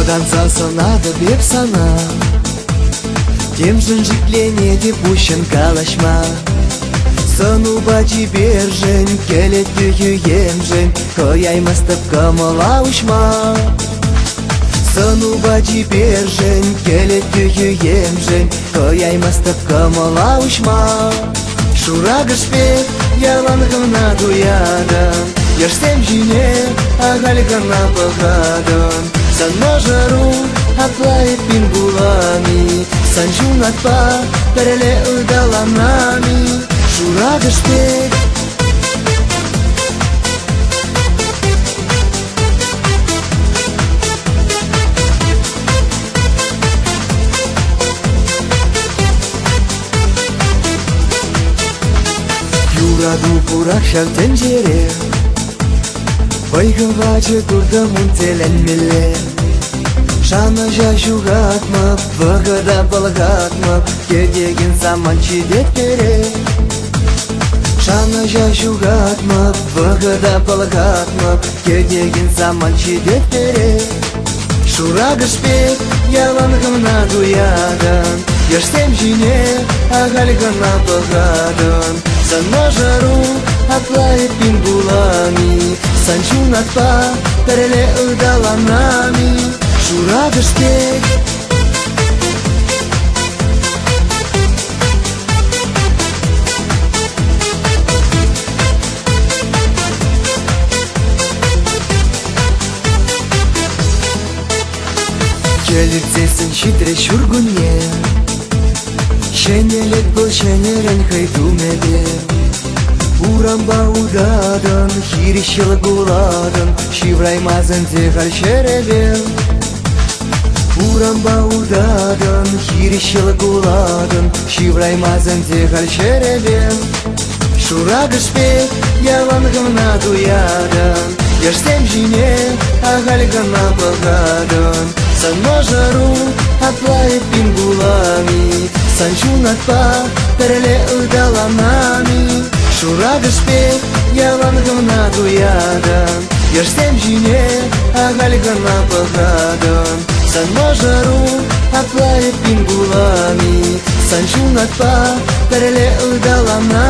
Оданса санады беп сана, темжін жіклене де пущен калашма. Сыну бачи бержен, келет түйі емжен, көяймастып кымыла ұшма. Сыну бачи бержен, келет түйі емжен, көяймастып кымыла ұшма. Шурагыш бек, яланғына дуядын, ешсем жине, ағал ғына бұғадын. Сан можару, аплайып пин булами, сан жун атпа, пәреле ұдаланами. Шурагыш бек, юраду пурак шалтен жере, байғывачы турды мұнтелен меле. Шана жашуғатмып, вғыда балғатмып, кедеген саман чидет бере. Шана жашуғатмып, вғыда балғатмып, кедеген саман чидет бере. Шурагыш бек, яланғына дуядын, ешсем жине, ағал ғына бұғадын. Сан можару, аплайып пин булами, сан жун атпа, пәреле ұдаланами. Шурагыш бек, келірцесін шитре шүргүнне, шенелет бұл шенерен хайдумебе. Урамба удадын, хиришыл гуладын, шивраймазын зехал шеребе. Урамба удадын, хиришыл гуладын, шивраймазын зехал шеребе. Шурагыш бек, яланғына дуядын, ешсем жине, ағал ғына бұғадын. Сан можару, аплайып пин булами, сан жун атпа, пәреле ұдаланами. Шурагыш бек, яланғына дуядын, ешсем жине, ағал ғына бұғадын. Сан можару, аплайып пин булами, сан жун атпа, пәреле ұдаланами.